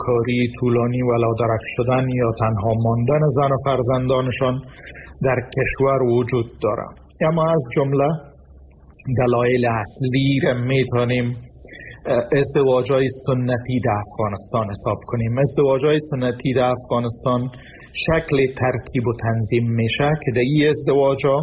کاری طولانی و لادرک شدن یا تنها ماندن زن و فرزندانشان در کشور وجود داره. اما از جمله دلایل اصلی را میتونیم ازدواج‌های سنتی در افغانستان حساب کنیم. ازدواج‌های سنتی در افغانستان شکل ترتیب و تنظیم میشه که در این ازدواج‌ها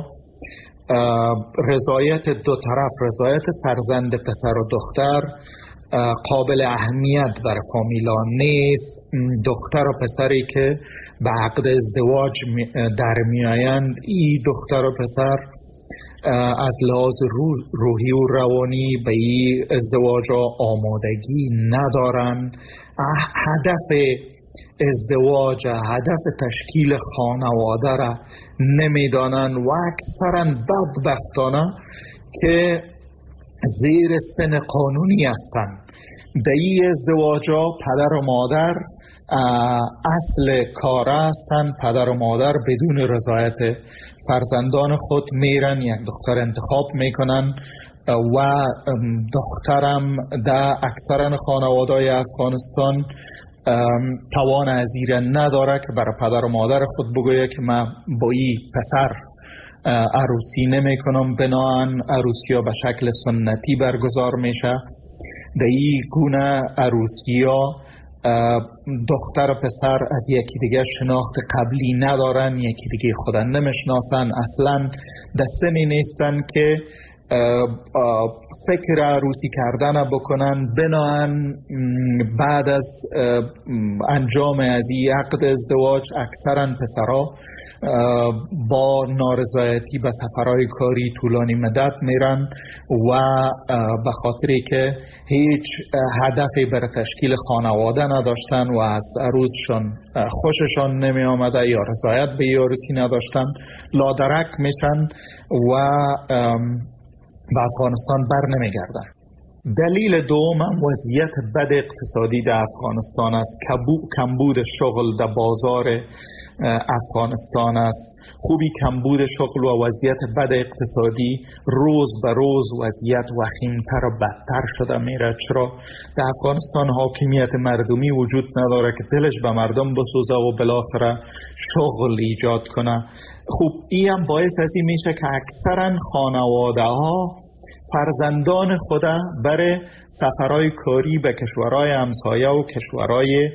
رضایت دو طرف، رضایت فرزند پسر و دختر قابل اهمیت برای فامیلا نیست. دختر و پسری که به عقد ازدواج در میآیند، این دختر و پسر از لحاظ روحی و روانی به این ازدواج آمادگی ندارن. هدف ازدواج، هدف تشکیل خانواده را نمیدانن و اکثرا بدبختانه که زیر سن قانونی هستند. در این ازدواج پدر و مادر اصل کار هستند. پدر و مادر بدون رضایت فرزندان خود میرن یک دختر انتخاب میکنن و دخترم در اکثر خانواده‌های افغانستان توان از این نداره که برای پدر و مادر خود بگویه که من با این پسر عروسی نمی کنم. بناهن عروسی ها به شکل سنتی برگزار میشه. در این گونه عروسی ها دختر و پسر از یکی دیگه شناخت قبلی ندارن، یکی دیگه خودن نمیشناسن، اصلا در سنی نیستن که فکر عروسی کردن بکنن. بناهن بعد از انجام از این عقد ازدواج اکثرا پسرها با نارضایتی به سفرهای کاری طولانی مدت میرن و به خاطری که هیچ هدفی برای تشکیل خانواده نداشتن و از عروسشان خوششان نمی آمده یا رضایت به عروسی نداشتن، لادرک میشن و به افغانستان بر نمیگردن. دلیل دوم وضعیت بد اقتصادی در افغانستان است. کمبود شغل در بازار افغانستان است. خوبی کمبود شغل و وضعیت بد اقتصادی روز به روز وضعیت وخیمتر و بدتر شده میره. چرا؟ در افغانستان حاکمیت مردمی وجود نداره که دلش به مردم بسوزه و بالاخره شغل ایجاد کنه. خوب این هم باعث از این میشه که اکثرا خانواده ها فرزندان خود برای سفرهای کاری به کشورهای همسایه و کشورهای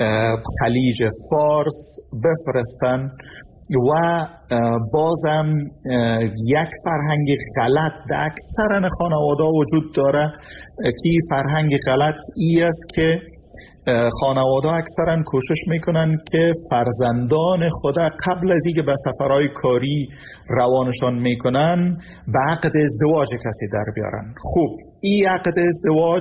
خلیج فارس بفرستن و بازم یک فرهنگ غلط در اکثر خانواده وجود داره که فرهنگ غلط ای است که خانواده اکثرا کوشش میکنن که فرزندان خود قبل از اینکه به سفرهای کاری روانشان میکنن به عقد ازدواج کسی در بیارن. خوب این عقد ازدواج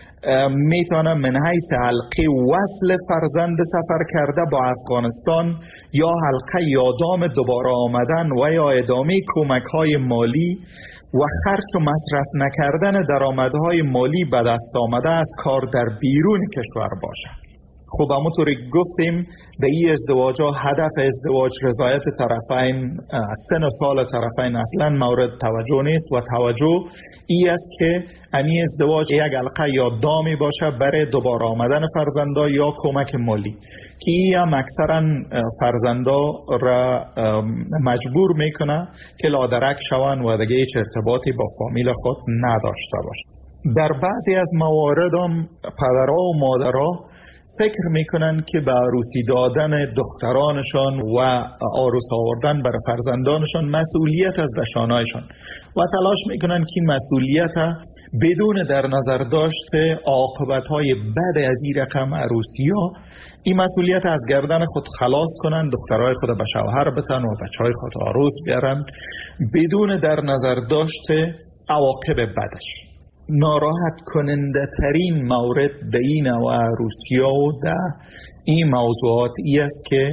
میتونه من حیث حلقه وصل فرزند سفر کرده با افغانستان یا حلقه یادام دوباره آمدن و یا ادامه کمک های مالی و خرچ و مصرف نکردن درآمدهای مالی به دست آمده از کار در بیرون کشور باشه. خب همونطوری گفتیم در این ازدواج ها هدف ازدواج رضایت طرفین، سن و سال طرفین اصلا مورد توجه نیست و توجه ای است که این ازدواج یک حلقه یا دامی باشه برای دوباره آمدن فرزندا یا کمک مالی که این هم اکثرا فرزندا را مجبور میکنه که لادرک شوند و دیگه هیچ ارتباطی با فامیل خود نداشته باشه. در بعضی از موارد هم پدرها و مادرها فکر میکنن که به عروسی دادن دخترانشان و عروس آوردن برای فرزندانشان مسئولیت از دشانایشان و تلاش میکنن که این مسئولیت بدون در نظر داشت عاقبت‌های بد از این رقم عروسی ها این مسئولیت از گردن خود خلاص کنن، دخترای خود به شوهر بتن و بچهای خود عروس بیارن بدون در نظر داشت عواقب بدش. ناراحت کننده ترین مورد به این نوع عروسی ها و در این موضوعات ای است که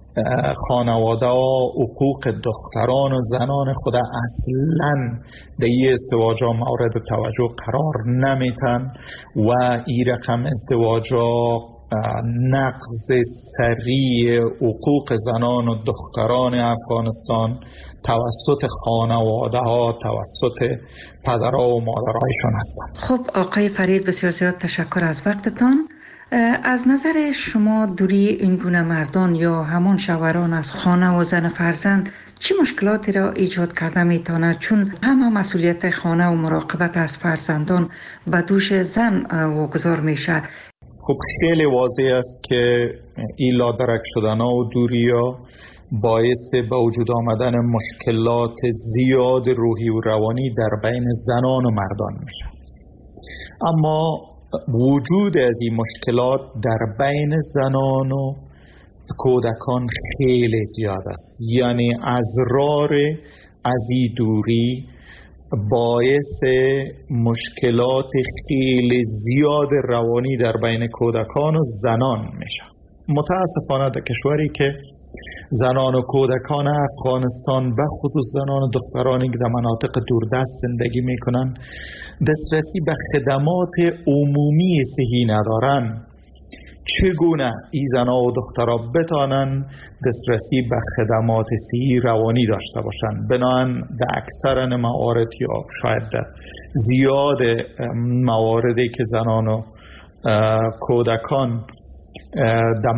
خانواده ها حقوق دختران و زنان خود اصلا در این ازدواج ها مورد توجه قرار نمیتن و این رقم ازدواج ها نقض سریع حقوق زنان و دختران افغانستان توسط خانواده ها، توسط پدرها و مادرهایشان هستند. خب آقای فرید، بسیار زیاد تشکر از وقتتان. از نظر شما دوری این گونه مردان یا همان شوهران از خانه و زن فرزند چه مشکلاتی را ایجاد کرده میتواند؟ چون همه مسئولیت خانه و مراقبت از فرزندان به دوش زن واگذار میشه. خب خیلی واضح است که این لادرک شدن و دوری ها باعث به وجود آمدن مشکلات زیاد روحی و روانی در بین زنان و مردان میشه. اما وجود از این مشکلات در بین زنان و کودکان خیلی زیاد است. یعنی ازرار از این دوری باعث مشکلات خیلی زیاد روانی در بین کودکان و زنان میشه. متاسفانه در کشوری که زنان و کودکان افغانستان و خصوص زنان و دخترانی که در مناطق دوردست زندگی میکنن دسترسی به خدمات عمومی صحی ندارن، چگونه این زنان و دخترها بتانن دسترسی به خدمات صحی روانی داشته باشند؟ بنابراین در اکثر موارد یا شاید در زیاد مواردی که زنان و کودکان در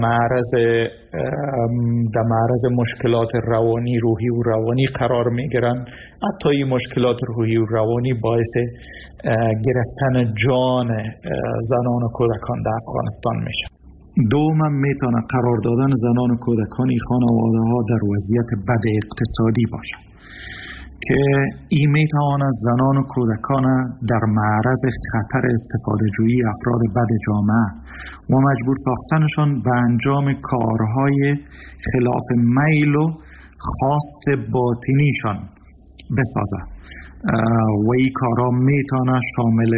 معرض مشکلات روانی، روحی و روانی قرار میگیرن، حتی این مشکلات روحی و روانی باعث گرفتن جان زنان و کودکان در افغانستان میشه. دوم میتونه قرار دادن زنان و کودکان این خانواده ها در وضعیت بد اقتصادی باشه که این میتواند زنان و کودکان در معرض خطر استفاده جویی افراد بد جامعه و مجبور ساختنشان به انجام کارهای خلاف میل و خواست باطنیشان بسازد و این کارها میتونه شامل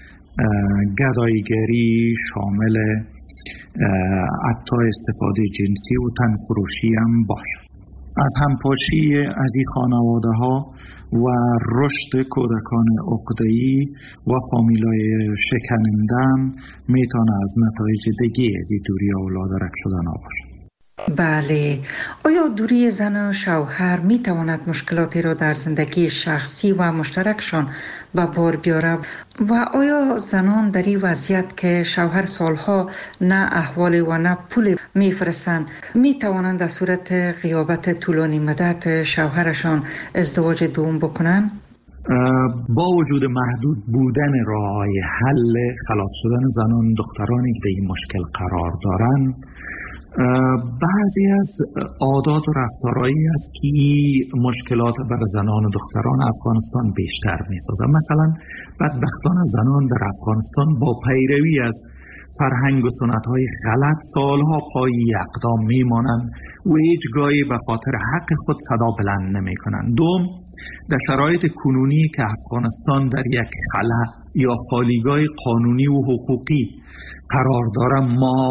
گداییگری، شامل حتی استفاده جنسی و تنفروشی هم باشد. از همپاشی از این خانواده ها و رشد کودکان عقده‌ای و فامیلای شکنندن میتونه از نتایج دیگه از این دوری و لادرک شدن ها باشه. بله، آیا دوری زن و شوهر می تواند مشکلاتی را در زندگی شخصی و مشترکشان به بار بیاره و آیا زنان در این وضعیت که شوهر سالها نه احوال و نه پول میفرستند می توانند در صورت غیابت طولانی مدت شوهرشان ازدواج دوم بکنند؟ با وجود محدود بودن راه‌های حل خلاص شدن زنان و دخترانی که به این مشکل قرار دارند، بعضی از عادات و رفتارهایی است که مشکلات بر زنان و دختران افغانستان بیشتر می‌سازد. مثلا بدبختانه زنان در افغانستان با پیروی از فرهنگ و سنت‌های غلط سالها پای اقدام میمانند و هیچگاهی به خاطر حق خود صدا بلند نمی‌کنند. دوم، در شرایط کنونی که افغانستان در یک خلا یا خالیگاه قانونی و حقوقی قرار دارد،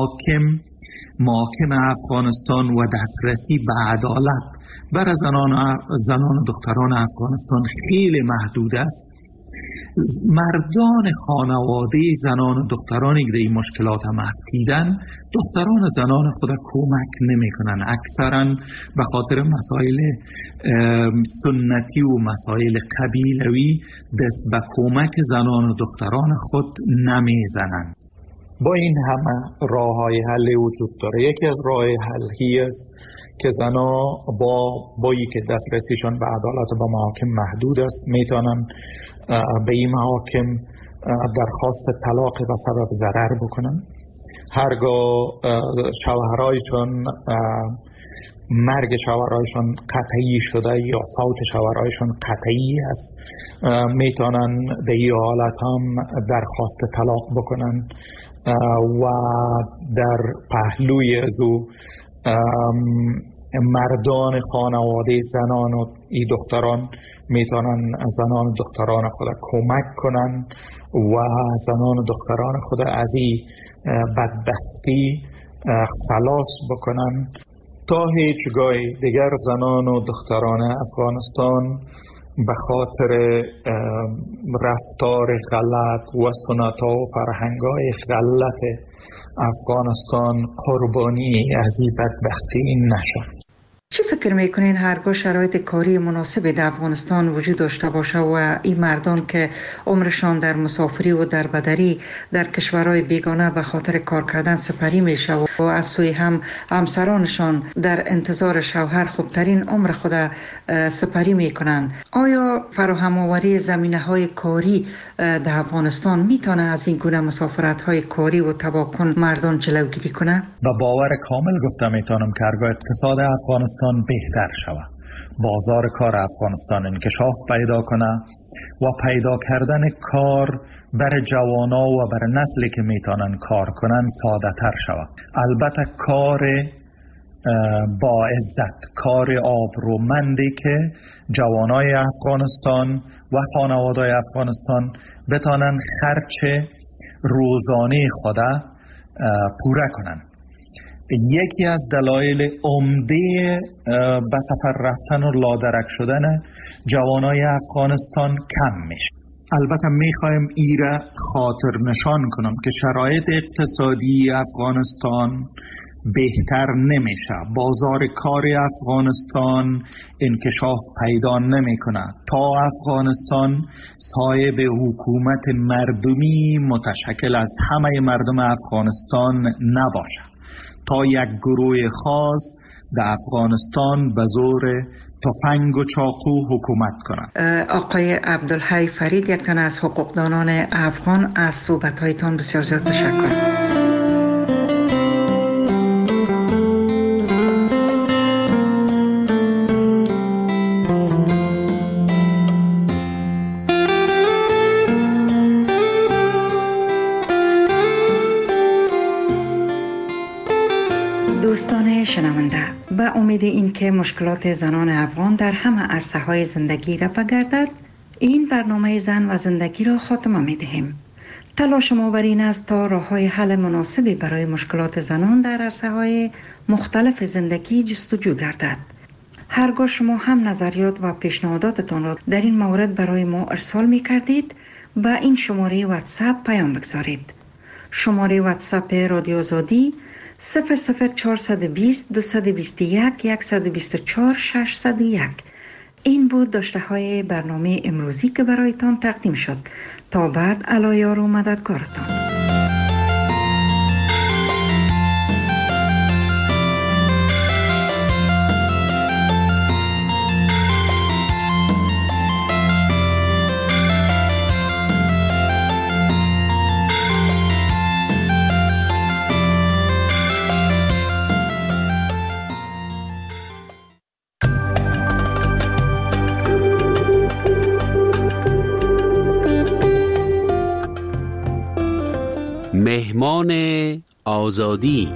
محاکم افغانستان و دسترسی به عدالت برای زنان و دختران افغانستان خیلی محدود است. مردان خانواده زنان و دخترانی که این مشکلات هم دیدن، دختران و زنان خود کمک نمی کنن. اکثرا به خاطر مسائل سنتی و مسائل قبیلوی دست به کمک زنان و دختران خود نمی زنند. با این همه راه های حل وجود داره. یکی از راه حل است که زنا با که دسترسیشان به عدالت و به محاکم محدود است، میتونن به این محاکم درخواست طلاق به سبب ضرر بکنن. هرگاه شوهرایشان مرگ شوهرایشان قطعی شده یا فوت شوهرایشان قطعی است، میتونن در این حالت هم درخواست طلاق بکنن و در پهلوی از او مردان خانواده زنان و ای دختران میتونن زنان و دختران خود کمک کنن و زنان و دختران خود از این بدبختی خلاص بکنن تا هیچگاه دیگر زنان و دختران افغانستان به خاطر رفتار غلط و سنت‌ها و فرهنگ‌های غلط افغانستان قربانی از این بدبختی نشن. چی فکر میکنین هرگاه شرایط کاری مناسب در افغانستان وجود داشته باشه و این مردم که عمرشان در مسافری و در بدری در کشورهای بیگانه به خاطر کار کردن سپری میشه و از سوی هم همسرانشان در انتظار شوهر خوبترین عمر خود سپری میکنن، آیا فراهم آوری زمینه های کاری در افغانستان میتونه از این گونه مسافرت های کاری و تباکن مردان جلوگیری کنه؟ با باور کامل گفتم میتونم که هرگاه اقتصاد افغانستان بهتر شود، بازار کار افغانستان انکشاف پیدا کنه و پیدا کردن کار برای جوانا و برای نسلی که میتونن کار کنن ساده تر شود. البته کار با عزت، کار آبرومندی که جوانای افغانستان و خانواده‌های افغانستان بتانن خرچ روزانه خود پوره کنن. یکی از دلایل عمده به سفر رفتن و لادرک شدن جوانای افغانستان کم میشه. البته میخوایم ایره خاطر نشان کنم که شرایط اقتصادی افغانستان بهتر نمیشه. بازار کار افغانستان انکشاف پیدا نمیکنه تا افغانستان صاحب حکومت مردمی متشکل از همه مردم افغانستان نباشه، تا یک گروه خاص در افغانستان به زور تفنگ و چاقو حکومت کنند. آقای عبدالحی فرید، یک تن از حقوقدانان افغان، از صحبت‌هایتان بسیار زیاد تشکر. دوستان شنونده، به امید اینکه مشکلات زنان افغان در همه عرصه‌های زندگی رفع گردد، این برنامه زن و زندگی را خاتمه می‌دهیم. تلاش ما بر این است تا راه‌های حل مناسبی برای مشکلات زنان در عرصه‌های مختلف زندگی جستجو گردد. هرگاه شما هم نظریات و پیشنهاداتتان را در این مورد برای ما ارسال می‌کردید، به این شماره واتساپ پیام بگذارید. شماره واتساپ رادیو آزادی 00420 221 124 601. این بود داشته های برنامه امروزی که برایتان تقدیم شد. تا بعد، الایار و مددگارتان. مهمان آزادی.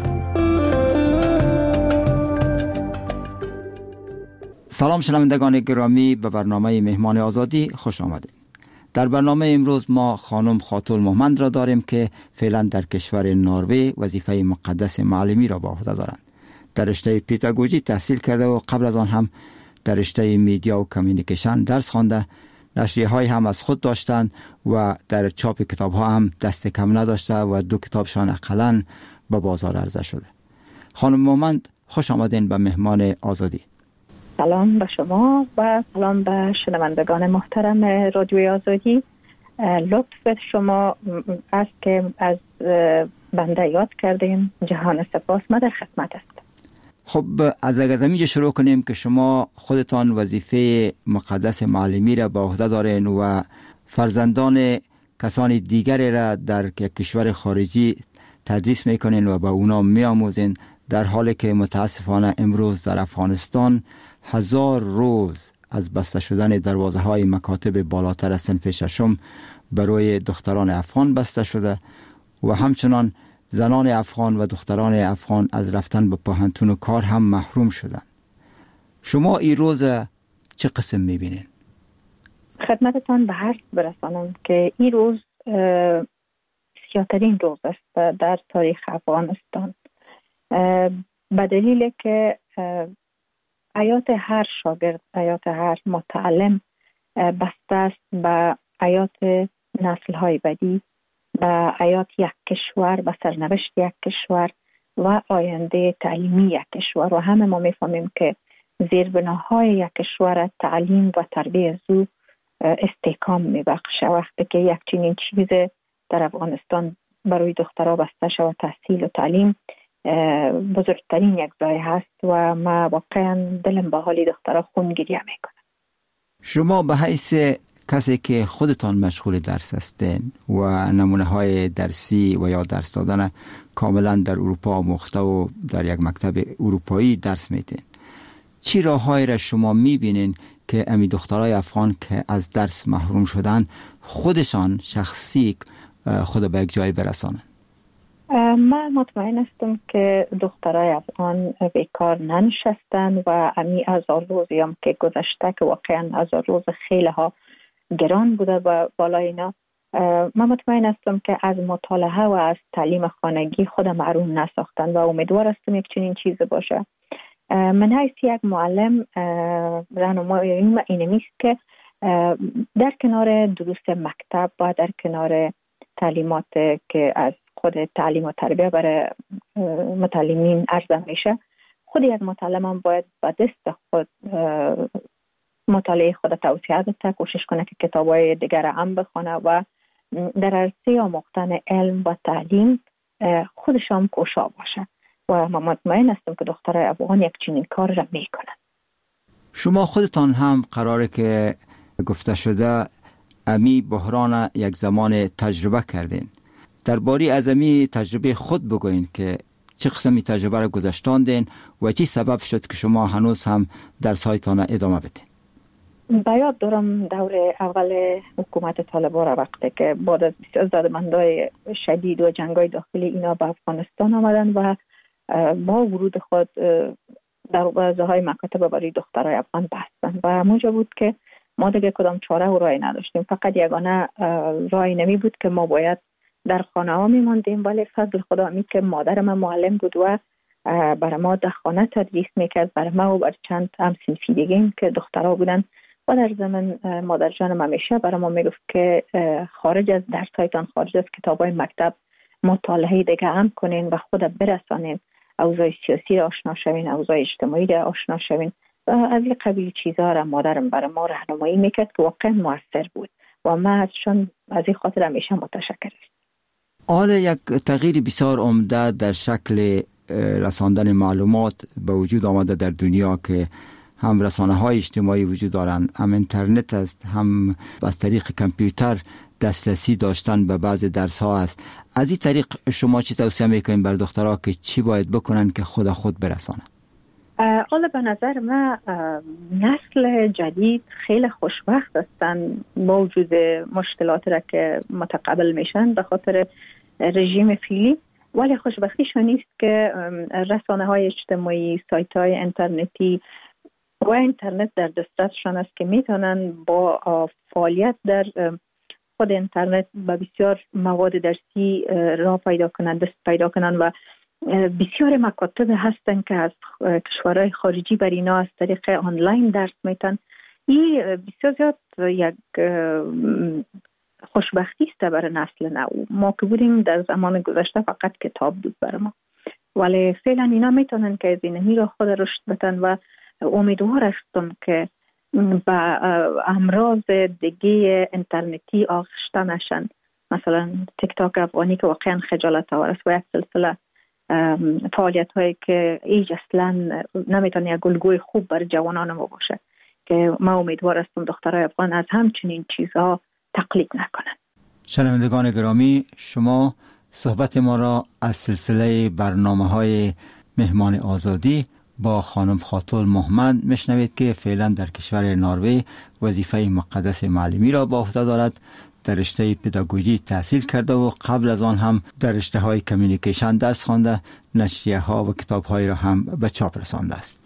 سلام شنوندگان گرامی، به برنامه مهمان آزادی خوش آمدید. در برنامه امروز ما خانم خاتون محمد را داریم که فعلا در کشور نروژ وظیفه مقدس معلمی را به عهده دارند. در رشته پداگوژی تحصیل کرده و قبل از آن هم در رشته میدیا و کمیونیکیشن درس خوانده. نشریه های هم از خود داشتند و در چاپ کتاب ها هم دست کم نداشته و 2 کتابشان اقلاً به بازار عرضه شده. خانم محمد، خوش آمدین به مهمان آزادی. سلام به شما و سلام به شنوندگان محترم رادیوی آزادی. لطف شما است که از بنده یاد کردیم. جهان سپاس. من در خدمت است. خب از اینجا شروع کنیم که شما خودتان وظیفه مقدس معلمی را به عهده دارین و فرزندان کسان دیگری را در کشور خارجی تدریس میکنین و به اونا میآموزین، در حالی که متاسفانه امروز در افغانستان 1000 روز از بسته شدن دروازه های مکاتب بالاتر از صنف ششم برای دختران افغان بسته شده و همچنان زنان افغان و دختران افغان از رفتن به پوهنتون و کار هم محروم شدن. شما این روز چه قسم میبینین؟ خدمتتان به عرض برسانم که این روز سیاه‌ترین روز است در تاریخ افغانستان، به دلیل که حیات هر شاگرد، حیات هر متعلم بسته است به حیات نسل‌های بعدی، به حیات یک کشور، به سرنوشت یک کشور و آینده تعلیمی یک کشور. و همه ما میفهمیم که زیربناهای یک کشور تعلیم و تربیت زو استحکام میبخشه. وقتی که یک چنین چیز در افغانستان برای دخترها بسته شود، تحصیل و تعلیم بزرگترین یک ضایعه هست و ما واقعا دلم به حال دخترها خون گریه میکنه. شما به حیث کسی که خودتان مشغول درس هستین و نمونه های درسی و یا درس دادن کاملا در اروپا آموخته و در یک مکتب اروپایی درس میتین، چی راههایی را شما میبینین که امی دخترای افغان که از درس محروم شدن خودشان شخصی خود به یک جای برسانن؟ من مطمئن هستم که دخترای افغان بیکار ننشستن و امی 1000 روزی هم که گذشته که واقعا 1000 روز خیلی ها گران بوده و بالای اینا، من مطمئن هستم که از مطالعه و از تعلیم خانگی خود محروم نساختن و امیدوار هستم یک چنین چیز باشه. من حیث یک معلم راهنماییم اینمیست که در کنار دروس مکتب و در کنار تعلیمات که از خود تعلیم و تربیه برای متعلمین عرضه میشه، خود یک معلم هم باید با دست خود مطالعه خود توسعه بده، کوشش کنه که کتابای دیگر هم بخونه و در عرصه آموختن علم و تعلیم خودش هم کوشا باشه و من مطمئن هستم که دخترای افغان یک چنین کار را میکنن. شما خودتان هم قراره که گفته شده امی بحران یک زمان تجربه کردین. درباره از امی تجربه خود بگوین که چه قسمی تجربه را گذشتاندین و چی سبب شد که شما هنوز هم درس‌هایتان ادامه بدین؟ بیاد دارم دور اول حکومت طالبان را وقتی که بعد از بسیار زدمندهای شدید و جنگای داخلی اینا به افغانستان آمدن و با ورود خود دروازه‌های مکاتب برای دخترای افغان بستن و موجب بود که ما دیگه کدام چاره و راهی نداشتیم. فقط یگانه راهی نمی بود که ما باید در خانه ها میماندیم، ولی فضل خدا می که مادر من معلم بود و برای ما در خانه تدریس میکرد، برای ما و بر چند هم صنفی دیگه که دخترها بودن و در زمان مادر جانم همیشه برای ما میگفت که خارج از درس هایتان، خارج از کتاب های مکتب مطالعه دیگه هم کنین و خود برسانین، اوضاع سیاسی را آشنا شوین، اوضاع اجتماعی را آشنا شوین و از این قبیل چیزها را مادرم برای ما راهنمایی میکرد که واقعا موثر بود و ما ازشون از این خاطر همیشه متشکرم. حالا یک تغییر بسیار عمده در شکل رساندن معلومات به وجود آمده در دنیا که هم رسانه‌های اجتماعی وجود دارند، هم اینترنت است، هم از طریق کامپیوتر دسترسی داشتن به بعض درس‌ها است. از این طریق شما چی توصیه میکنین بر دخترها که چی باید بکنن که خود برسانن؟ حالا به نظر من نسل جدید خیلی خوشبخت هستن با وجود مشکلات را که متقبل میشن به خاطر رژیم فعلی، ولی خوشبختیشون نیست که رسانه‌های اجتماعی، سایت‌های اینترنتی و اینترنت در دسترسشان است که میتونن با فعالیت در خود اینترنت به بسیار مواد درسی راه پیدا کنن، دست پیدا کنن و بسیار مکاتب هستن که از کشورهای خارجی بر اینا از طریق آنلاین درس میتن. این بسیار زیاد یک خوشبختی است برای نسل نو. ما که بودیم در زمان گذشته فقط کتاب بود برای ما، ولی فعلا اینا میتونن که از اینمی را خود رشد بدن و امیدوار هستم که با امراض دیگه اینترنتی آغشته نشن، مثلا تیک تاک افغانی که واقعا خجالت آور است و یک سلسله فعالیت هایی که ایج اصلا نمیتونه یک الگوی خوب برای جوانان ما باشه که ما امیدوار هستم دخترای افغان از همچنین چیزها تقلید نکنن. شنوندگان گرامی، شما صحبت ما را از سلسله برنامه‌های مهمان آزادی با خانم خاتون محمد میشنوید که فعلا در کشور نروژ وظیفه مقدس معلمی را به عهده دارد. در رشته پداگوژی تحصیل کرده و قبل از آن هم در رشته های کمیونیکیشن درس خوانده، نشریه ها و کتاب های را هم به چاپ رسانده است.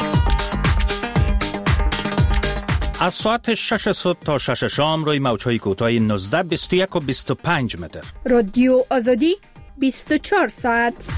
از ساعت 6 صبح تا 6 شام روی موج‌های کوتاه 19، 21 و 25 متر. رادیو آزادی 24 ساعت.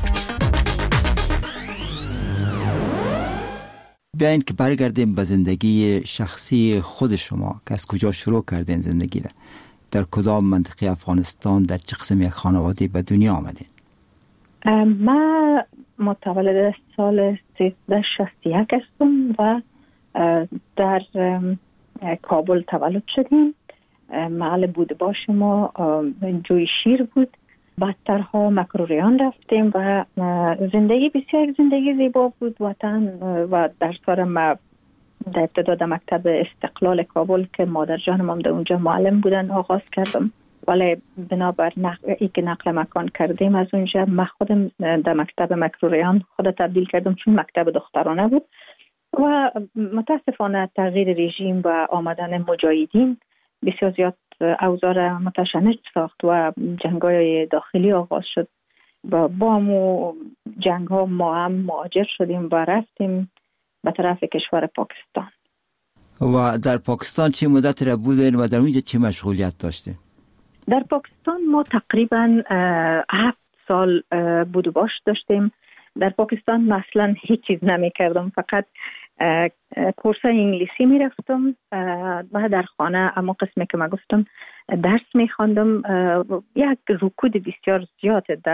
بیاین که برگردیم به زندگی شخصی خود شما که از کجا شروع کردین زندگی را، در کدام منطقه افغانستان، در چه قسم یک خانواده به دنیا آمدین؟ ما متولد سال 1361 هستم و در کابل تولد شدیم. محل بود باش ما جوی شیر بود. بعدترها مکروریان رفتیم و زندگی بسیار زندگی زیبا بود. وطن و در سال ما در ابتدا در مکتب استقلال کابل که مادر جانم هم در اونجا معلم بودن آغاز کردم، ولی بنابر ای که نقل مکان کردیم از اونجا من خودم در مکتب مکروریان خود تبدیل کردم چون مکتب دخترانه بود و متاسفانه تغییر رژیم و آمدن مجاهدین بسیار زیاد اوضاع متشنج ساخت و جنگ‌های داخلی آغاز شد و با همون جنگ ها ما هم مهاجر شدیم و رفتیم به طرف کشور پاکستان. و در پاکستان چه مدت را بودین و در اونجا چه مشغولیت داشتین؟ در پاکستان ما تقریبا 7 سال بود و باش داشتیم. در پاکستان مثلا هیچ چیز نمی کردم، فقط کورس انگلیسی می رفتم و در خانه اما قسمی که ما گفتم درس می خواندم. یک رکود بسیار زیاد در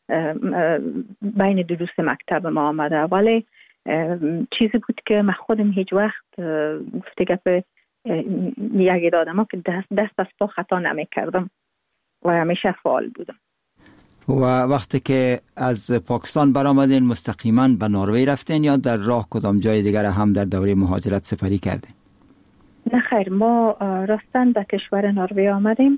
بین دروس مکتب ما آمده، ولی چیزی بود که من خودم هیچ وقت گفته گفت یک آدم که دست از پا خطا نمی کردم و همیشه فعال بودم. و وقتی که از پاکستان برآمدین مستقیما به نروژ رفتین یا در راه کدام جای دیگر هم در دوره مهاجرت سفری کردین؟ نه خیر، ما راستن به کشور نروژ آمدیم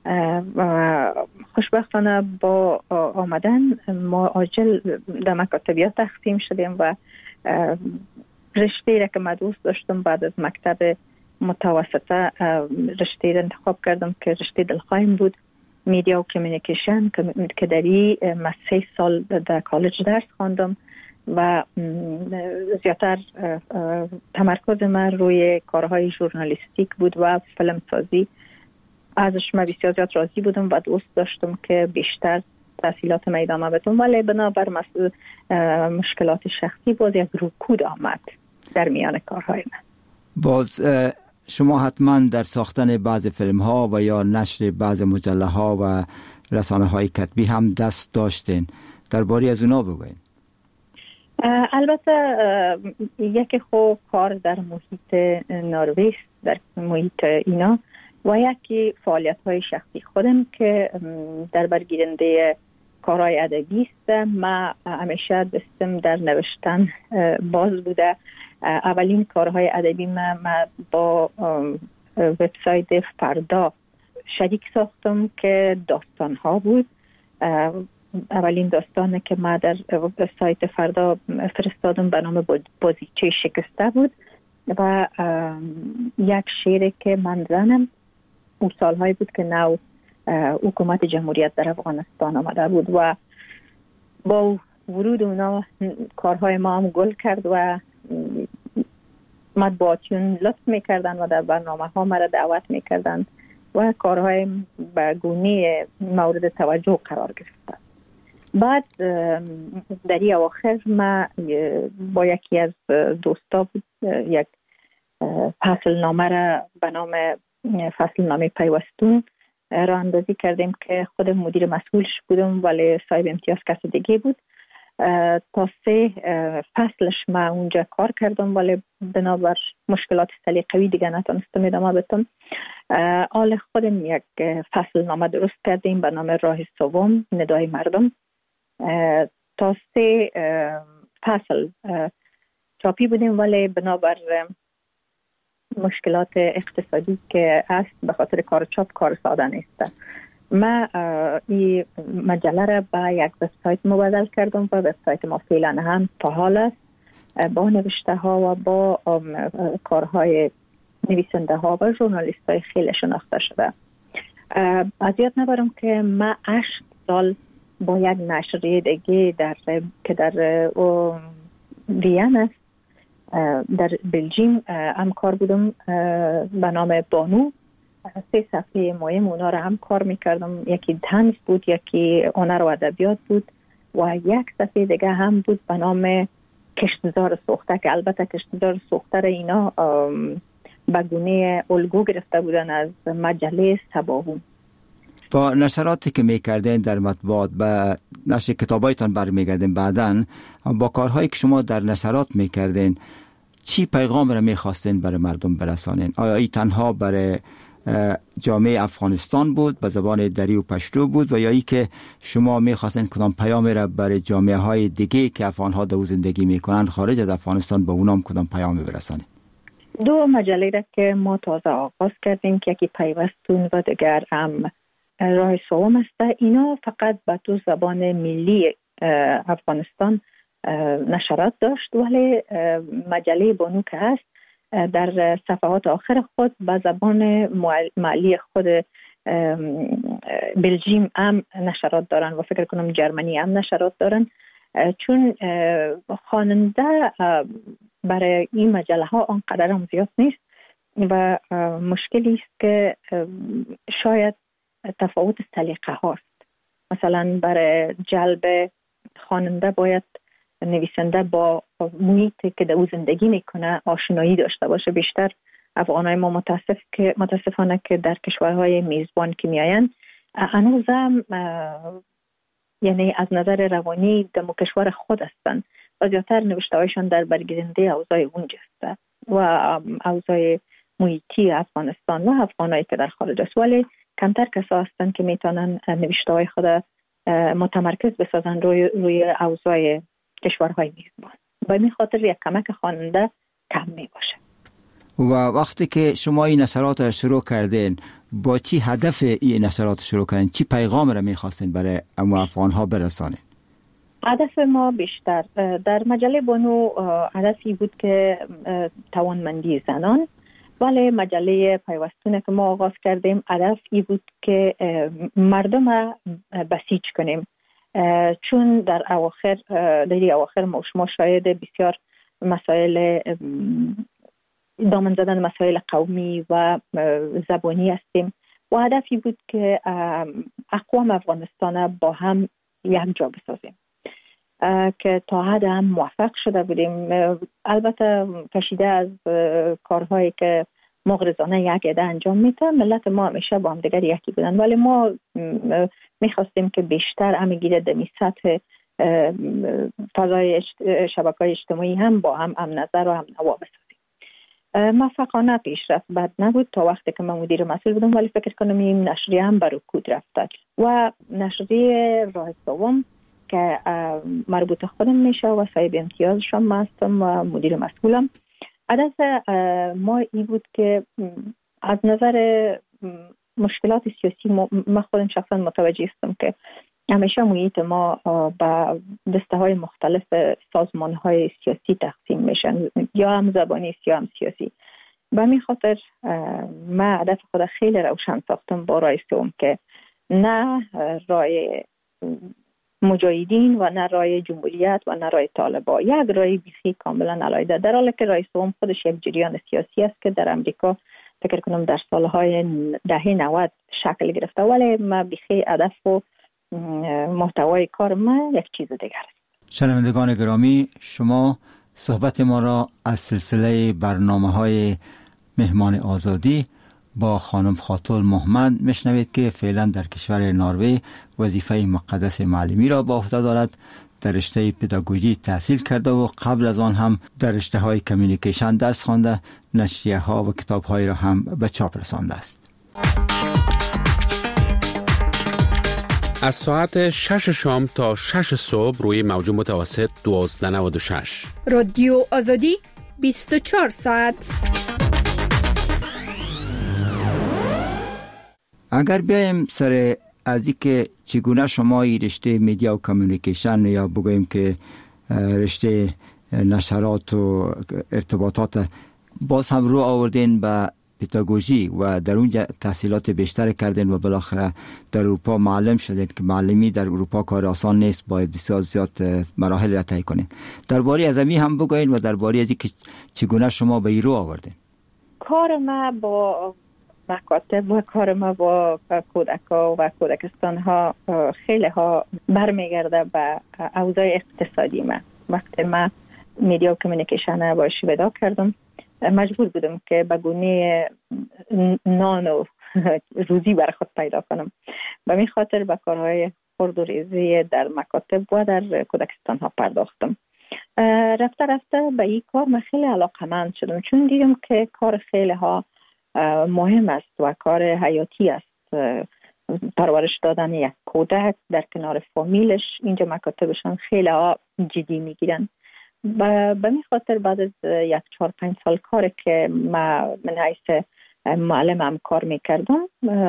و خوشبختانه با آمدن ما عاجل در مکاتبیات تقسیم شدیم و رشته را که من دوست داشتم بعد از مکتب متوسطه رشته را انتخاب کردم که رشته دلخواهیم بود، میدیا و کمیونیکیشن، که دری من 3 سال در کالج درس خواندم و زیادتر تمرکز من روی کارهای ژورنالیستیک بود و فیلم سازی. ازش من بسیار زیاد راضی بودم و دوست داشتم که بیشتر تحصیلات من ادامه بدم، ولی بنابر مشکلات شخصی باز یک رکود آمد در میان کارهای من. باز شما حتما در ساختن بعض فیلم ها و یا نشر بعض مجله ها و رسانه های کتبی هم دست داشتین، درباره از اونا بگوین. البته یکی خوب کار در محیط نروژ، در محیط اینا، و یکی فعالیت های شخصی خودم که در برگیرنده کارهای ادبی است. من همیشه دستم در نوشتن باز بوده. اولین کارهای ادبی من با وبسایت فردا شریک ساختم که داستان ها بود. اولین داستانی که من در سایت فردا فرستادم به نام بازیچه شکسته بود و یک شعری که من زنم اون سالهایی بود که نو حکومت جمهوریت در افغانستان آمده بود و با ورود اونا کارهای ما هم گل کرد و مطبوعاتیون لطف میکردن و در برنامه ها مرا دعوت میکردن و کارهای به گونه مورد توجه قرار گرفتن. بعد در این اواخر ما با یکی از دوستا بود یک فصل نامه را به نام فصل نامه پیوستون را اندازی کردیم که خود مدیر مسئولش بودم ولی صاحب امتیاز کس دیگه بود. تا 3 فصلش ما اونجا کار کردم ولی بنابر مشکلات سلیقه‌ای دیگه نتونستم ادامه بدم. حال خودم یک فصل نامه درست کردیم به نام راه سوم ندای مردم. تا 3 فصل چاپی بودیم ولی بنابر مشکلات اقتصادی که است به خاطر کار چاپ کار ساده نیست. من این مجله را به یک وبسایت مبادل کردم و وبسایت ما فعلا هم فعال است با نوشته ها و با کارهای نویسنده ها و ژورنالیست های خیلی شناخته شده. از یاد نبرم که من 8 سال با یک نشر دیگه که در وین است در بلژیم هم کار بودم به نام بانو. 3 صفحه مهم اونا را هم کار میکردم، یکی طنز بود، یکی هنر و ادبیات بود و یک صفحه دیگه هم بود به نام کشتزار سوخته که البته کشتزار سوخته را اینا به گونه الگو گرفته بودن از مجله سباهون. با نشراتی که میکردین در مطبوعات و نشر کتابایتان برمیگردین، بعداً با کارهایی که شما در نشرات میکردین چی پیغام را میخواستین برای مردم برسانین؟ آیا این تنها برای جامعه افغانستان بود به زبان دری و پشتو بود و یا ای که شما میخواستین کدام پیام را برای جامعه های دیگه که افغانها در زندگی میکنن خارج از افغانستان به اونام کدام پیام برسانین؟ دو مجله را که ما تازه آغاز کردیم که یکی پیوستون و دیگر هم راه سوم است، اینا فقط به دو زبان ملی افغانستان نشرات داشت، ولی مجله بانو که هست در صفحات آخر خود به زبان محلی خود بلژیم هم نشرات دارن و فکر کنم جرمنی هم نشرات دارن، چون خواننده برای این مجله ها آنقدر هم زیاد نیست و مشکلی است که شاید تفاوت سلیقه هاست. مثلا برای جلب خواننده باید نویسنده با محیطی که در او زندگی میکنه آشنایی داشته باشه. بیشتر افغانای ما متاسفانه که در کشورهای میزبان که میاین هنوزم یعنی از نظر روانی در کشور خود هستن و زیادتر نوشتهایشان در برگیرنده اوضاع اونجا است و اوضاع محیطی افغانستان و افغانایی که در خارج است، ولی کمتر کسا هستن که میتونن نوشتههای خود متمرکز بسازن روی اوضاع کشورهای میزبان. به این خاطر یک کمک خواننده کم می باشه. و وقتی که شما این نشرات شروع کردین با چی هدف این نشرات شروع کردین؟ چی پیغام را میخواستین برای افغانها برسانین؟ هدف ما بیشتر در مجله بانو هدفی بود که توانمندی زنان، ولی مجله پیوستونه که ما آغاز کردیم هدف ای بود که مردم را بسیج کنیم، چون در اواخر ما شما شاید بسیار مسائل دامن زدن مسائل قومی و زبانی هستیم و هدفی بود که اقوام افغانستان با هم یک جا بسازیم که تا حد هم موفق شده بودیم. البته کشیده از کارهایی که مغرضانه یک عده انجام میده، ملت ما همیشه با هم دیگر یکی بودن، ولی ما میخواستیم که بیشتر همگی در سطح فضای شبکه‌های اجتماعی هم با هم نظر و هم نوا بسازیم. موفقانه پیش رفت، بد نبود تا وقتی که من مدیر مسئول بودم، ولی فکر کنم این نشریه هم بر رکود رفت و نشریه راه سوم که مربوط خودم میشه و صاحب امتیازشم هستم و مدیر مسئولم. هدف ما این بود که از نظر مشکلات سیاسی ما خودم شخصا متوجه هستم که همیشه محیط ما با دسته های مختلف سازمان های سیاسی تقسیم میشن، یا هم زبانی یا هم سیاسی. به همین خاطر ما هدف خود خیلی روشن ساختم با راه سوم که نه راه مجاهدین و نه راه جمهوریت و نه راه طالبان، یک راه بیخی کاملا علیحده، در حالی که راه سوم خودش یک جریان سیاسی است که در امریکا فکر کنم در سالهای دهه 90 شکل گرفته، ولی ما بیخی هدف و محتوای کار ما یک چیز دیگر است. شنوندگان گرامی، شما صحبت ما را از سلسله برنامه‌های مهمان آزادی با خانم خاتون محمد میشنوید که فعلا در کشور نروژ وظیفه مقدس معلمی را به عهده دارد. در رشته پداگوژی تحصیل کرده و قبل از آن هم در رشته های کمیونیکیشن درس خوانده، نشریه ها و کتاب های را هم به چاپ رسانده است. از ساعت 6 شام تا 6 صبح روی موج متوسط 1296 رادیو آزادی 24 ساعت. اگر بیایم سر از اینکه چگونه شما این رشته میدیا و کمیونیکیشن یا بگوییم که رشته نشرات و ارتباطات باز هم رو آوردین به پداگوژی و در اونجا تحصیلات بیشتر کردین و بالاخره در اروپا معلم شدین که معلمی در اروپا کار آسان نیست، باید بسیار زیاد مراحل را طی کنین. درباره از این هم بگوین و درباره از اینکه چگونه شما به این رو آوردین. کار ما با مکاتب و کار ما با کودک‌ها و کودکستان ها خیلی ها برمیگرده به اوضاع اقتصادی ما. وقتی ما میدیا و کمیونیکیشن با شیوه کردم، مجبور بودم که به گونه نان و روزی برای خود پیدا کنم. به این خاطر به کارهای خرد و ریزی در مکاتب و در کودکستان ها پرداختم. رفته رفته به این کار من خیلی علاقمند شدم، چون دیدم که کار خیلی ها مهم است و کار حیاتی است. پرورش دادن یک کودک در کنار فامیلش، اینجا مکاتبشان خیلی ها جدی میگیرن. به این خاطر بعد از 1-4-5 سال کار که من حیث معلمم کار میکردم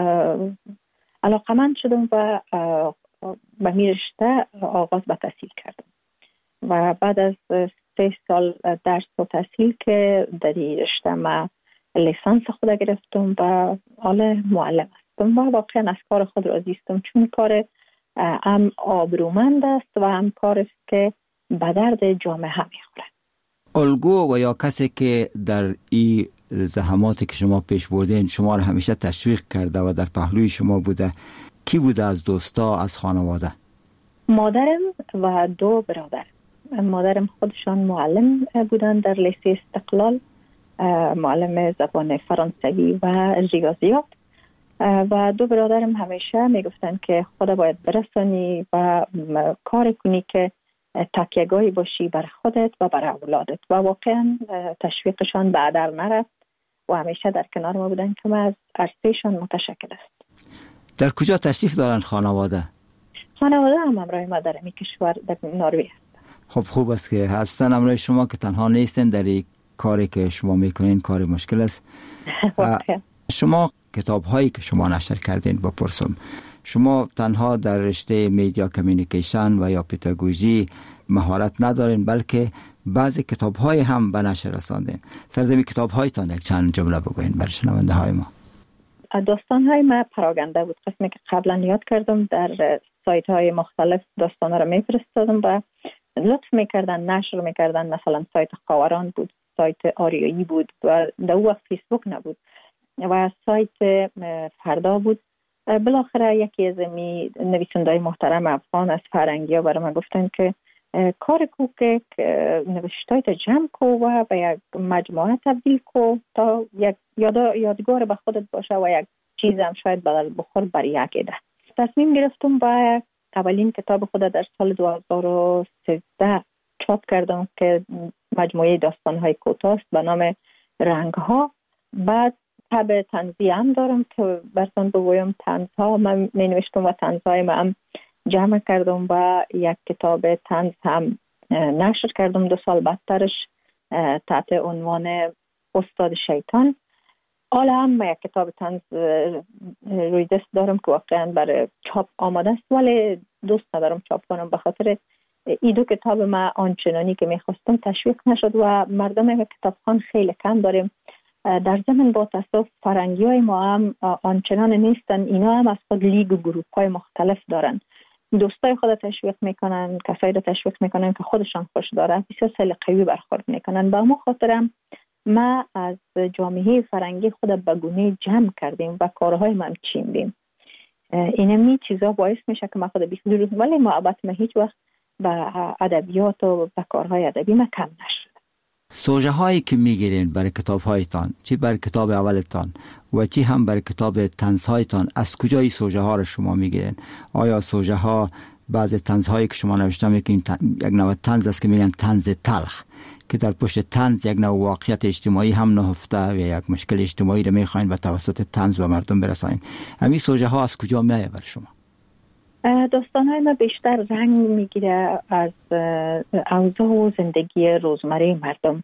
علاقمند شدم و به می رشته آغاز به تحصیل کردم و بعد از 3 سال درس و تحصیل که در این رشته من لیسانس خود گرفتم و حالا معلم هستم و واقعا از کار خود راضی هستم، چون کار هم آبرومند است و هم کار است که به درد جامعه میخوره. الگو و یا کسی که در این زحماتی که شما پیش بردین شما را همیشه تشویق کرده و در پهلوی شما بوده، کی بوده از دوستا، از خانواده؟ مادرم و 2 برادر. مادرم خودشان معلم بودن در لیسه استقلال، معلم زبان فرانسوی و ریاضیات، و 2 برادرم همیشه میگفتن که خدا باید برسانی و کار کنی که تکیه‌گاهی باشی بر خودت و بر اولادت، و واقعا تشویقشان به هدر نرفت و همیشه در کنار ما بودن که ما از عرصهشان متشکر است. در کجا تشریف دارن خانواده؟ خانواده هم همراه ما در این کشور در نروژ هستن. خب خوب است که هستن همراه شما، که تنها نیستن در این کاری که شما میکنین. کار مشکل است. شما کتاب هایی که شما نشر کردین بپرسم، شما تنها در رشته میدیا کمیونیکیشن و یا پداگوژی مهارت ندارین، بلکه بعضی کتاب های هم به نشر رساندین. سرزمین کتاب هایتان یک چند جمله بگوین برای شنونده های ما. داستان های ما پراگنده بود، قسمی که قبلا یاد کردم در سایت های مختلف داستان ها رو میفرستادم و لطف میکردن نشر میکردن. مثلا سایت خاوران بود، سایت آریایی بود و در اون وقت فیسبوک نبود، و سایت فردا بود. بالاخره یکی از نویسنده‌های محترم افغان از فرنگیا برای من گفتن که کار کو که نوشتای تا جمع کو و به یک مجموعه تبدیل کو تا یک یادگار به خودت باشه و یک چیز هم شاید بدل بخور برای یک ایده. تصمیم گرفتم با اولین کتاب خود در سال 2013 چاپ کردم که مجموعه داستان‌های کوتاه است به نام رنگ‌ها. بعد طبع طنزی هم دارم که براتون بگویم. طنزها من می نوشتم و طنزهای من هم جمع کردم و یک کتاب طنز هم نشر کردم 2 سال بعدترش تحت عنوان استاد شیطان. حالا هم یک کتاب طنز روی دست دارم که واقعا برای چاپ آماده است، ولی دوست ندارم چاپ کنم به خاطر این 2 کتاب من آنچنانی که میخواستم تشویق نشد و مردم کتابخوان خیلی کم داریم. در ضمن با تاسف فرنگی های ما هم آنچنان نیستن، اینا هم از خود لیگ و گروپ های مختلف دارن. دوستای خود تشویق میکنن، کسایی رو تشویق میکنن که خودشان خوش داره، بسیار خیلی قوی برخورد میکنن. با ما خاطرم ما از جامعه فرنگی خود به گونه جمع کردیم و کارهای ما هم چیندیم. اینمی چیزا باعث میشه که ما خود بیخودی، ولی محبت ما هیچ وقت به ادبیات و به کارهای ادبی ما کم نشد. سوژه هایی که میگیرین برای کتاب هایتان، چی برای کتاب اولتان و چی هم برای کتاب طنز هایتان، از کجای سوژه ها رو شما میگیرین؟ آیا سوژه ها بعضی طنز هایی که شما نوشتم یک نوع طنز است که میگن طنز تلخ، که در پشت طنز یک نوع واقعیت اجتماعی هم نهفته و یک مشکل اجتماعی رو میخواین به توسط طنز به مردم برسانین. همین سوژه ها از کجا میاد برای شما؟ داستان‌های ما بیشتر رنگ میگیره از اوضاع و زندگی روزمره مردم.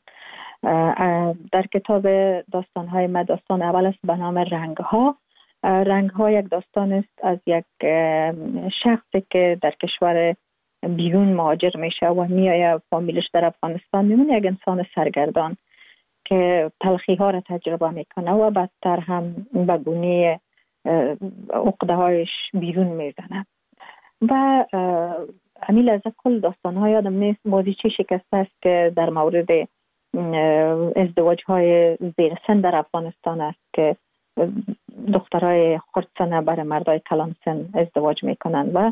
در کتاب داستان‌های ما داستان اول است به نام رنگ‌ها. رنگ‌ها یک داستان است از یک شخصی که در کشور بیرون مهاجر میشه و میایه فامیلش در افغانستان میمونه، یک انسان سرگردان که تلخی‌ها را تجربه میکنه و بدتر هم به گونه عقده‌هایش بیرون میزنه. و امیل از کل داستان‌ها یادم نیست بازیچه شکسته است که در مورد ازدواج‌های زیر سن در افغانستان است که دخترای خردسنه برای مردای کلان سن ازدواج میکنن و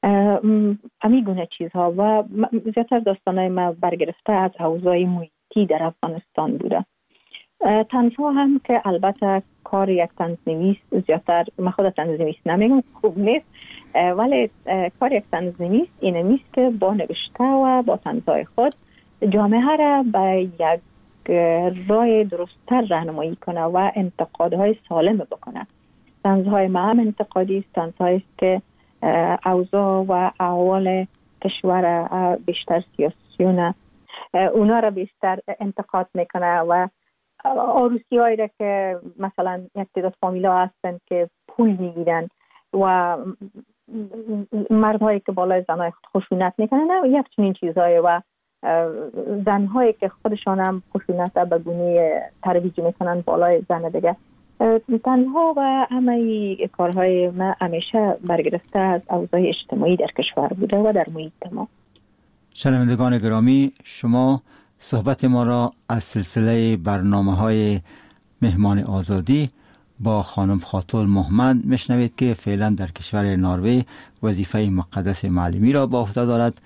امی گونه چیزها. و زیادتر داستان‌های ما برگرفته از اوضاع محیطی در افغانستان بوده. طنزها هم که البته کار یک طنزنویس زیادتر، من خود طنزنویس نمیگم خوب نیست، ولی کار یک طنزنویس اینه نیست که با نوشته و با طنزهای خود جامعه را به یک راه درست‌تر راهنمایی کنه و انتقادهای سالم بکنه. طنزهای ما هم انتقادی است، طنزهایی است که اوضاع و احوال کشور بیشتر سیاسیونه اونا را بیشتر انتقاد میکنه و عروسی هایی را که مثلا یک تعداد فامیلا هستن که پول میگیرن و مردهایی که بالای زنهای خشونت میکنن یک چنین چیزهایی و زنهایی که خودشان هم خشونت به گونه ترویج میکنن بالای زن دیگه. تنها و همه کارهای ما همیشه برگرفته از اوضاع اجتماعی در کشور بوده و در محیط ما. شنوندگان گرامی، شما صحبت ما را از سلسله برنامه‌های مهمان آزادی با خانم خاتل محمد میشنوید که فعلا در کشور نروژ وظیفه مقدس معلمی را به عهده دارد.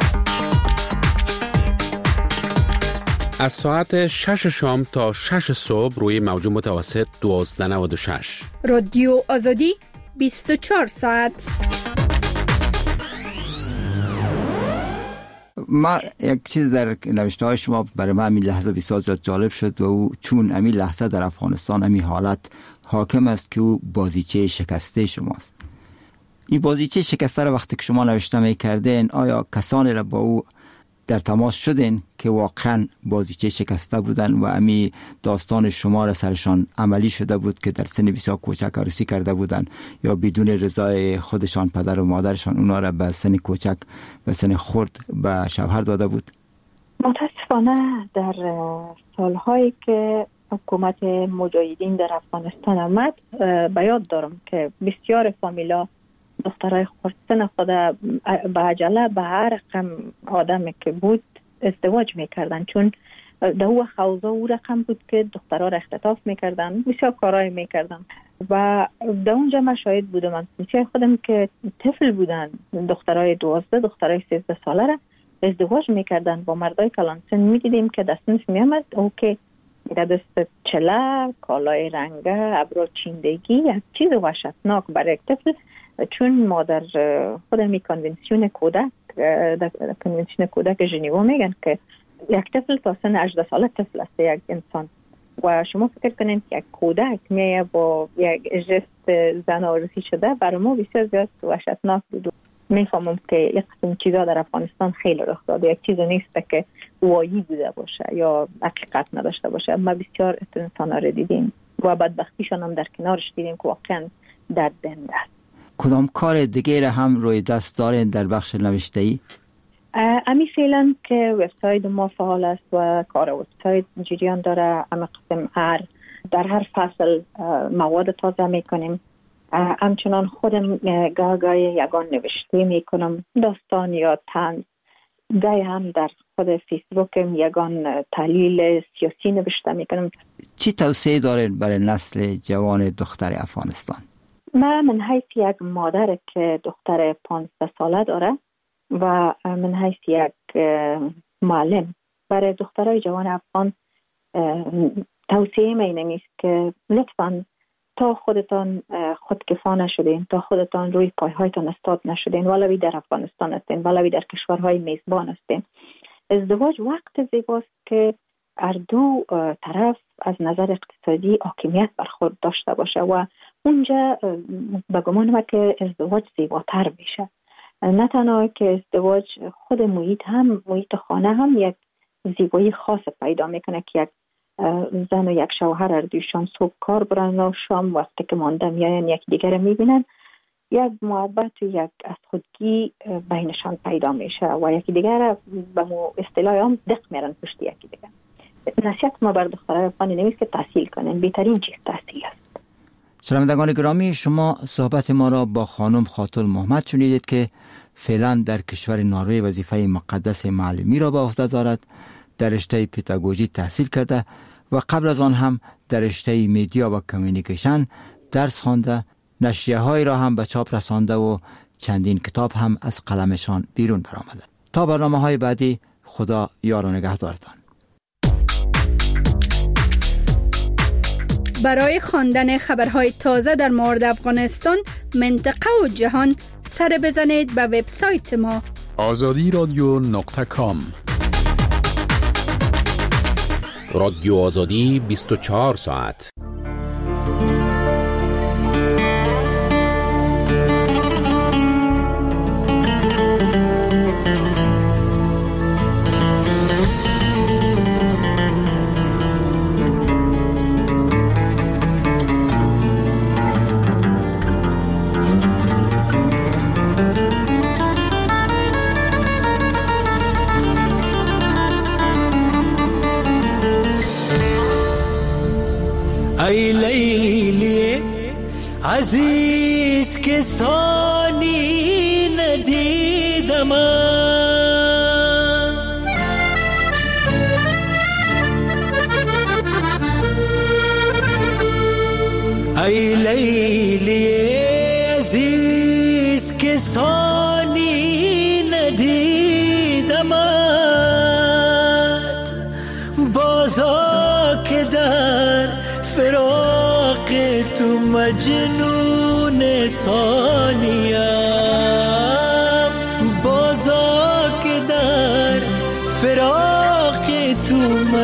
از ساعت 6 شام تا 6 صبح روی موج متوسط 1296 رادیو آزادی 24 ساعت. ما یک چیز در نوشته های شما برای من همین لحظه بسیار زیاد جالب شد و او چون همین لحظه در افغانستان همین حالت حاکم است که او بازیچه شکسته شماست. این بازیچه شکسته را وقتی که شما نوشته میکردین آیا کسانی را با او در تماس شدین که واقعا بازیچه شکسته بودن و امی داستان شما را سرشان عملی شده بود که در سن بسیار کوچک عروسی کرده بودن یا بدون رضای خودشان پدر و مادرشان اونا را به سن کوچک و سن خرد به شوهر داده بود؟ متاسفانه در سالهایی که حکومت مجاهدین در افغانستان آمد به یاد دارم که بسیار فامیلا دخترای خردسن خود به عجله به هر رقم آدمی که بود ازدواج میکردن، چون در او خوضا او رقم بود که دخترها را اختطاف میکردن، بسیار کارهای میکردن و در اونجا من شاهد بودم. بسیار خودم که طفل بودن، دخترای 12 دخترای 13 ساله را ازدواج میکردن با مردای کلانسن. میدیدیم که دستنش میامد او که در دست چله، کالای رنگه، ابرو چیندگی، یک چیز وحشتناک برای یک طفل، چون ما در خودمی کنونسیون کودک ژنوا میگن که یک طفل تا سن 18 ساله طفل است یک انسان و شما فکر کنید که یک کودک میایه با یک جست زن عروسی شده، برای ما بسیار زیاد وحشتناک بود. میفهمم که یک قسم چیزا در افغانستان خیلی رخ داده، یک چیز نیست که وایی بوده باشه یا حقیقت نداشته باشه. ما بسیار انسانا رو دیدیم و بدبختیشان هم در کنارش دیدیم که واقعا دردمنده است. کدام کار دیگه را هم روی دست دارین در بخش نوشته‌ای؟ امی فعلا که وبسایت ما فعال است و کار وبسایت جریان داره. اما قسم در هر فصل مواد تازه میکنیم. همچنان خودم گاهی یگان نوشته میکنم، داستان یا طنز. گاهی هم در خود فیسبوکم یگان تحلیل سیاسی نوشته میکنم. چی توصیه دارین برای نسل جوان دختر افغانستان؟ من حیث یک مادر که دختر 15 ساله داره و من حیث یک معلم برای دخترای جوان افغان توصیه من اینست که لطفاً تا خودتان خودکفا نشدین، تا خودتان روی پایهایتان استاد نشدین، ولوی در افغانستان هستین ولوی در کشورهای میزبان هستین، ازدواج وقت زیباست که هر دو طرف از نظر اقتصادی حاکمیت بر خود داشته باشه و اونجا به گمان من که ازدواج زیباتر میشه. نه تنها که ازدواج، خود محیط خانه هم یک زیبایی خاص پیدا میکنه که یک زن و یک شوهر هر دویشان صبح کار برن و شام وقتی که مانده میاین یک دیگر میبینن، یک محبت و یک از خودگی بینشان پیدا میشه و یکی دیگر به اصطلاح هم دق میرن پشت یکی دیگر. نصیحت ما بر دخترای افغانی نمیست که تحصیل کنن، بهترین چیز تحصیل است. شنوندگان گرامی، شما صحبت ما را با خانم خاتل محمد شنیدید که فعلا در کشور نروژ وظیفه مقدس معلمی را به عهده دارد. در رشته پداگوژی تحصیل کرده و قبل از آن هم در رشته میدیا و کمیونیکیشن درس خوانده، نشریه‌های را هم به چاپ رسانده و چندین کتاب هم از قلمشان بیرون برآمده. تا برنامه‌های بعدی، خدا یار و نگهدارتان. برای خواندن خبرهای تازه در مورد افغانستان، منطقه و جهان سر بزنید به وبسایت ما azadiradyo.com. رادیو آزادی 24 ساعت. ای لیلی عزیز که ثانی ندیدم، ای لیلی عزیز که ثانی ندیدم، بازا که در فراق تو مجنون ثانیم، بازا که در فراق تو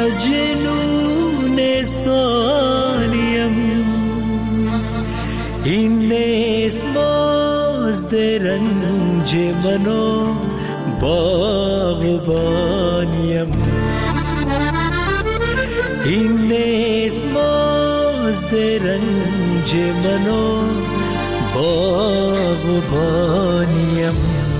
مجنون ثانیم، این نیست مزد رنج منو باغبانیم، این نیست مزد رنج منو باغبانیم.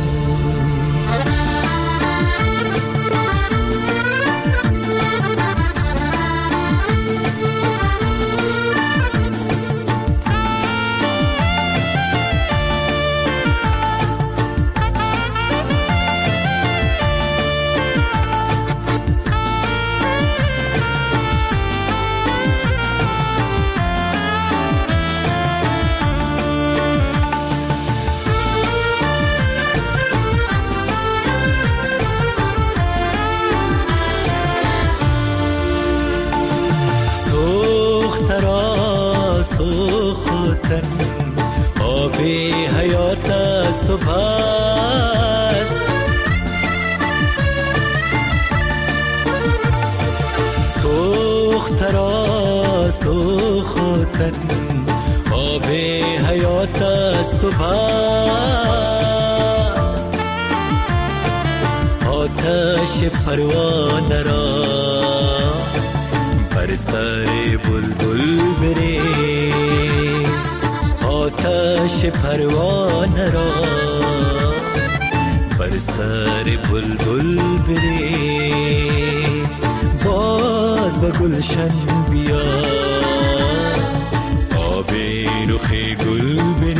سوختن آب حیات است و بس، سوخت را سوختن آب حیات است و بس، آتش پروانه را بر سر بلبل بریز، آتش پروانه را بر سر بلبل بریز، باز به گلشن بیا آب رخ گل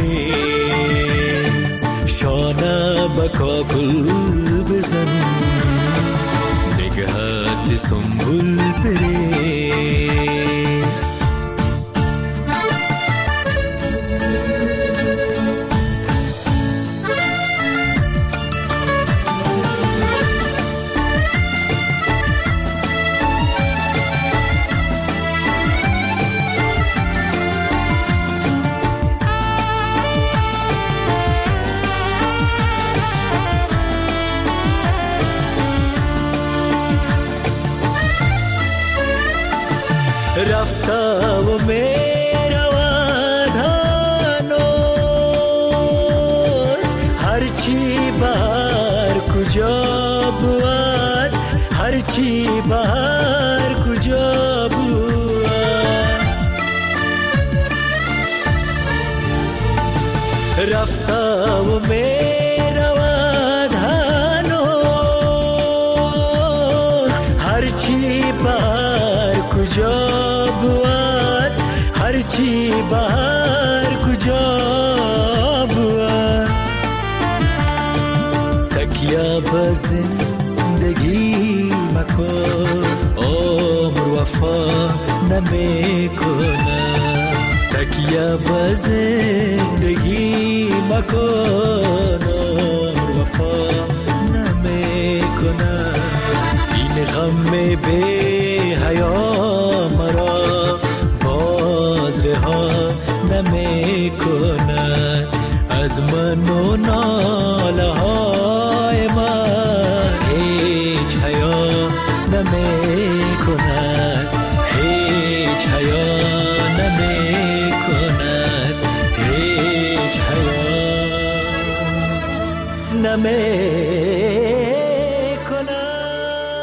بریز، شانه به کاکل بزن نگهت سنبول بریز. رفته و میرود هنوز، هرچی بهر کجا بود، هرچی بهر کجا بود، رفته و میرود هنوز، هرچی بهر کجا بود، هرچی بهر کجا بود، تکیه به زندگی مکن عمر وفا نمیکنه، تکیه به زندگی مکن عمر وفا نمیکنه، این غم بی حیا مرا من و ناله های من هیچ حیا نمی کند، هیچ حیا نمی کند، هیچ حیا نمی